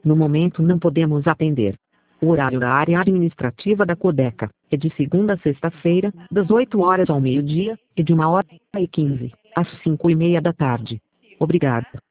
No momento não podemos atender. O horário da área administrativa da Codeca é de segunda a sexta-feira, das 8 horas ao meio-dia, e de 1h15, às 5h30 da tarde. Obrigado.